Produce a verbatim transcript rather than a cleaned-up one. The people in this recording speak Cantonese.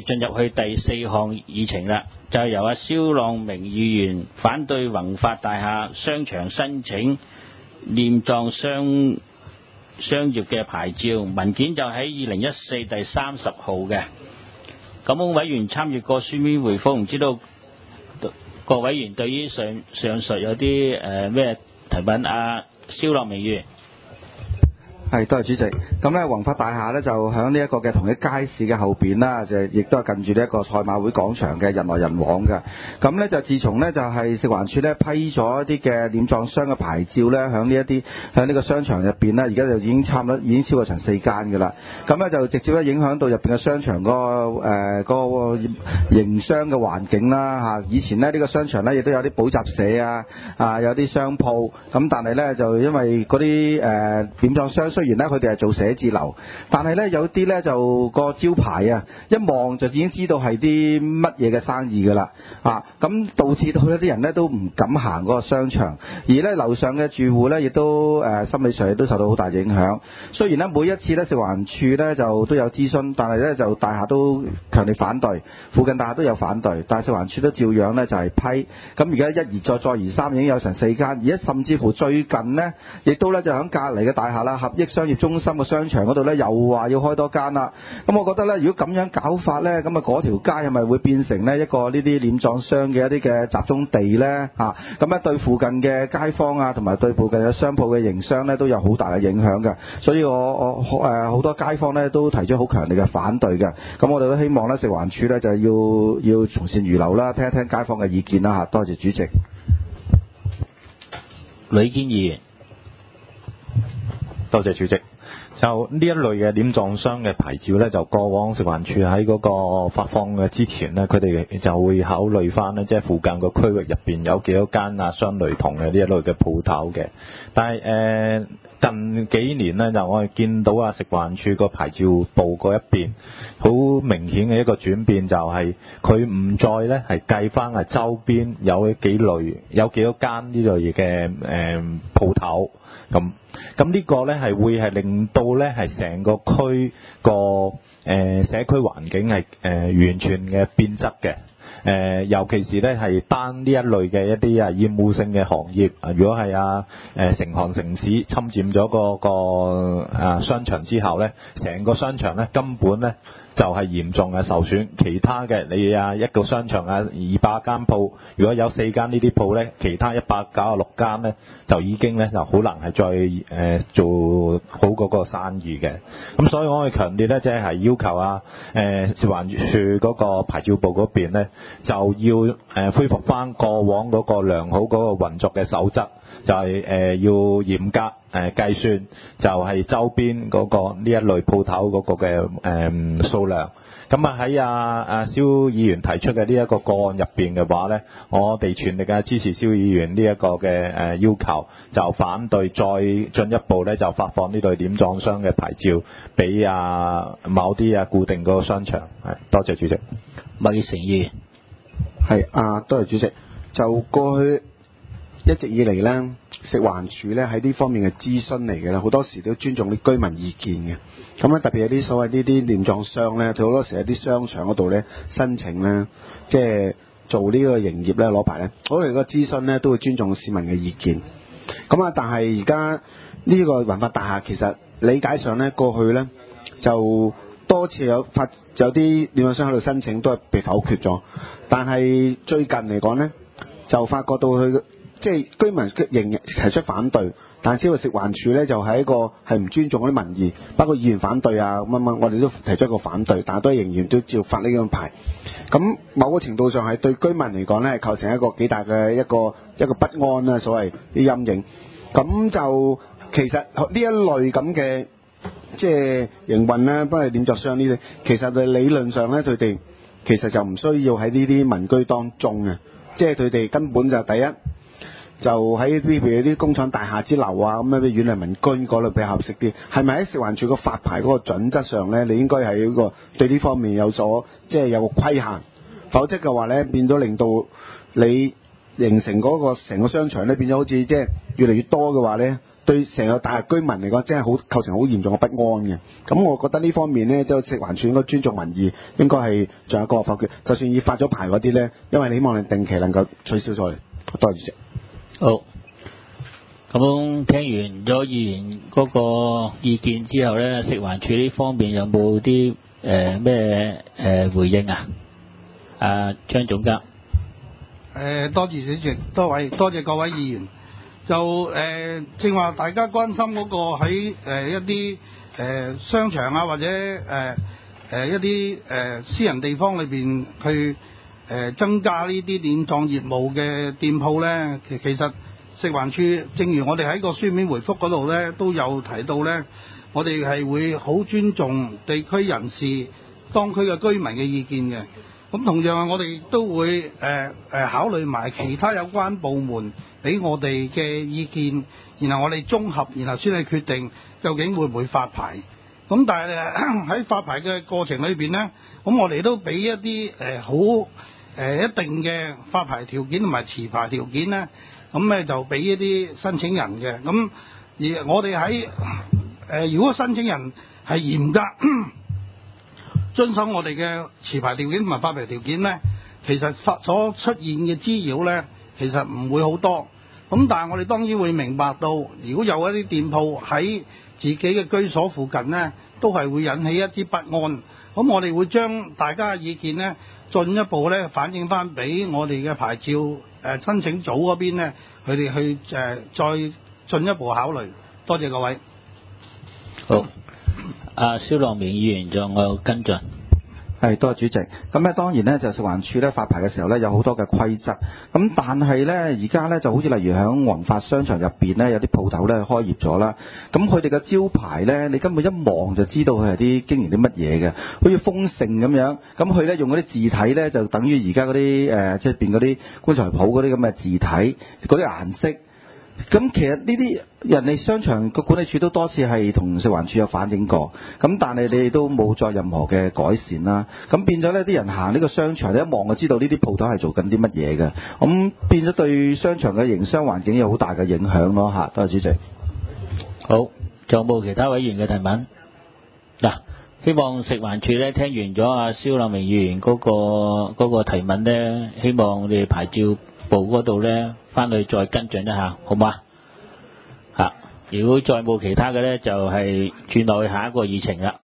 進入去第四項議程啦，就係由阿蕭朗明議員反對宏發大廈商場申請殮葬商商業嘅牌照，文件就喺二零一四第三十號嘅。咁委員參與過書面回覆，唔知道各委員對於上上述有啲誒咩提問？阿蕭朗明議員。 係，多謝主席。咁咧，宏發大廈咧就喺呢一個嘅同一街市嘅後邊啦，就亦都係近住呢一個賽馬會廣場嘅，人來人往嘅。咁咧就自從咧就係食環署咧批咗一啲嘅殮葬商嘅牌照咧，喺呢一啲喺呢個商場入邊咧，而家就已經差唔多已經超過成四間㗎啦。咁咧就直接咧影響到入邊嘅商場嗰個誒嗰個營商嘅環境啦嚇。以前咧呢個商場咧亦都有啲補習社啊啊有啲商鋪，咁但係咧就因為嗰啲誒殮葬商雖然咧佢哋係做寫字樓，但係咧有啲咧就個招牌啊，一望就已經知道係啲乜嘢嘅生意㗎啦啊！咁導致到一啲人咧都唔敢行嗰個商場，而咧樓上嘅住戶咧亦都誒、呃、心理上亦都受到好大影響。雖然咧每一次咧食環署咧就都有諮詢，但係咧就大廈都強烈反對，附近大廈都有反對，但係食環署都照樣咧就係、是、批。咁而家一而再再而三已經有成四間，而家甚至乎最近呢，亦都咧就喺隔離嘅大廈啦，合益商業中心嘅商場嗰度咧，又話要開多間啦。咁我覺得咧，如果咁樣搞法咧，咁啊嗰條街係咪會變成呢一個呢啲殮葬商嘅一啲嘅集中地咧？嚇，咁咧對附近嘅街坊啊，同埋對附近嘅商鋪嘅營商咧，都有好大嘅影響嘅。所以我我誒好多街坊咧都提出好強烈嘅反對嘅。咁我哋都希望咧食環署咧就要要從善如流啦，聽一聽街坊嘅意見啦嚇。多謝主席。 呂堅議員。 多謝主席。就呢一類嘅殮葬商嘅牌照呢，就過往食環署喺嗰個發放嘅之前呢，佢哋就會考慮翻呢，即係附近個區域入邊有幾多間啊相類同嘅呢一類嘅鋪頭嘅。但係誒、呃、近幾年呢，就我哋見到啊食環署個牌照部嗰一邊好明顯嘅一個轉變，就係佢唔再呢係計翻係周邊有幾類有幾多間呢類嘅誒鋪頭。咁咁呢個呢係會係令到呢係成個區個誒、呃、社區環境係誒、呃、完全嘅變質嘅。誒、呃、尤其是呢係單呢一類嘅一啲啊厭惡性嘅行業，如果係啊誒成行成市侵佔咗個個啊商場之後呢，成個商場呢根本呢就係嚴重嘅受損。其他嘅你啊一個商場啊二百間鋪，如果有四間呢啲鋪呢，其他一百九十六間呢就已經呢就好難係再誒、呃、做好嗰個生意嘅。咁所以我哋強烈呢，即係要求啊誒食環署嗰個牌照部嗰邊呢，就要誒、呃、恢復翻過往嗰個良好嗰個運作嘅守則，就係、是、誒、呃、要嚴格誒、呃、計算，就係周邊嗰個呢一類鋪頭嗰個嘅誒、呃、數量。咁啊喺啊啊蕭議員提出嘅呢一個個案入邊嘅話呢，我哋全力嘅支持蕭議員呢一個嘅誒、呃、要求，就反對再進一步呢就發放呢類殮葬商嘅牌照俾啊某啲啊固定嗰個商場。係，多謝主席。 麥業成議員。 係啊，多謝主席。就過去一直以嚟呢，食環署呢喺呢方面嘅諮詢嚟嘅啦，好多時都尊重啲居民意見嘅。咁咧特別有啲所謂呢啲殮葬商呢，佢好多時喺啲商場嗰度呢申請呢，即係做呢個營業呢攞牌呢，我哋個諮詢呢都會尊重市民嘅意見。咁啊，但係而家呢個宏發大廈其實理解上呢，過去呢就多次有發有啲殮葬商喺度申請都係被否決咗，但係最近嚟講呢，就發覺到佢即係居民仍然提出反對，但係只係食環署呢，就係一個係唔尊重嗰啲民意，包括議員反對啊乜乜，我哋都提出一個反對，但係都仍然都照發呢張牌。咁某個程度上係對居民嚟講呢，係構成一個幾大嘅一個一個不安啦，所謂啲陰影。咁就其實呢一類咁嘅即係營運呢，不係殮葬商呢啲，其實佢理論上呢，佢哋其實就唔需要喺呢啲民居當中嘅，即係佢哋根本就第一。就喺啲譬如啲工廠大廈之樓啊，咁樣啲遠離民居嗰類比較合適啲。係咪喺食環署個發牌嗰個準則上呢？你應該係一個對呢方面有所即係有個規限，否則嘅話呢，變咗令到你形成嗰個成個商場呢，變咗好似即係越嚟越多嘅話呢， 對成個大廈居民嚟講，真係好構成好嚴重嘅不安嘅。咁我覺得呢方面呢，即係食環署應該尊重民意，應該係仲有一個否決。就算已發咗牌嗰啲呢，因為你希望你定期能夠取消咗。多謝主席。 好。咁聽完咗議員嗰個意見之後咧，食環署呢方面有冇啲誒咩誒回應啊？啊，張總監。 誒，多謝主席，多位多謝各位議員。就誒正話大家關心嗰個喺誒一啲誒商場啊，或者誒誒一啲誒私人地方裏邊去誒增加呢啲殮葬業務嘅店鋪咧，其其實食環署正如我哋喺個書面回覆嗰度咧都有提到咧，我哋係會好尊重地區人士、當區嘅居民嘅意見嘅。咁同樣我哋都會誒誒、呃、考慮埋其他有關部門俾我哋嘅意見，然後我哋綜合，然後先去決定究竟會唔會發牌。咁但係喺發牌嘅過程裏邊呢，咁我哋都俾一啲誒好誒一定嘅發牌條件同埋持牌條件呢，咁咧就俾一啲申請人嘅。咁而我哋喺誒如果申請人係嚴格遵守我哋嘅持牌條件同埋發牌條件呢，其實發所出現嘅滋擾呢，其實唔會好多。咁但係我哋當然會明白到，如果有一啲店鋪喺自己嘅居所附近呢，都係會引起一啲不安。咁我哋會將大家嘅意見呢，進一步呢反映翻俾我哋嘅牌照誒、呃、申請組嗰邊呢，佢哋去誒、呃、再進一步考慮。多謝各位。 好。阿蕭樂明議員仲有跟進。 係，多謝主席。咁咧當然咧就食環署咧發牌嘅時候咧有好多嘅規則，咁但係咧而家咧就好似例如喺宏發商場入邊咧有啲鋪頭咧開業咗啦，咁佢哋嘅招牌咧你根本一望就知道佢係啲經營啲乜嘢嘅，好似豐盛咁樣，咁佢咧用嗰啲字體咧就等於而家嗰啲誒即係變嗰啲棺材鋪嗰啲咁嘅字體，嗰啲顏色。咁其實呢啲人哋商場個管理處都多次係同食環署有反映過，咁但係你哋都冇作任何嘅改善啦。咁變咗呢啲人行呢個商場，你一望就知道呢啲鋪頭係做緊啲乜嘢嘅，咁變咗對商場嘅營商環境有好大嘅影響咯嚇。多謝主席。 好，仲有冇其他委員嘅提問？嗱，希望食環署咧聽完咗阿蕭立明議員嗰、嗰個嗰、嗰個提問咧，希望我哋牌照部嗰度咧翻去再跟進一下，好嘛？嚇，如果再冇其他嘅咧，就係、是、轉落去下一個議程啦。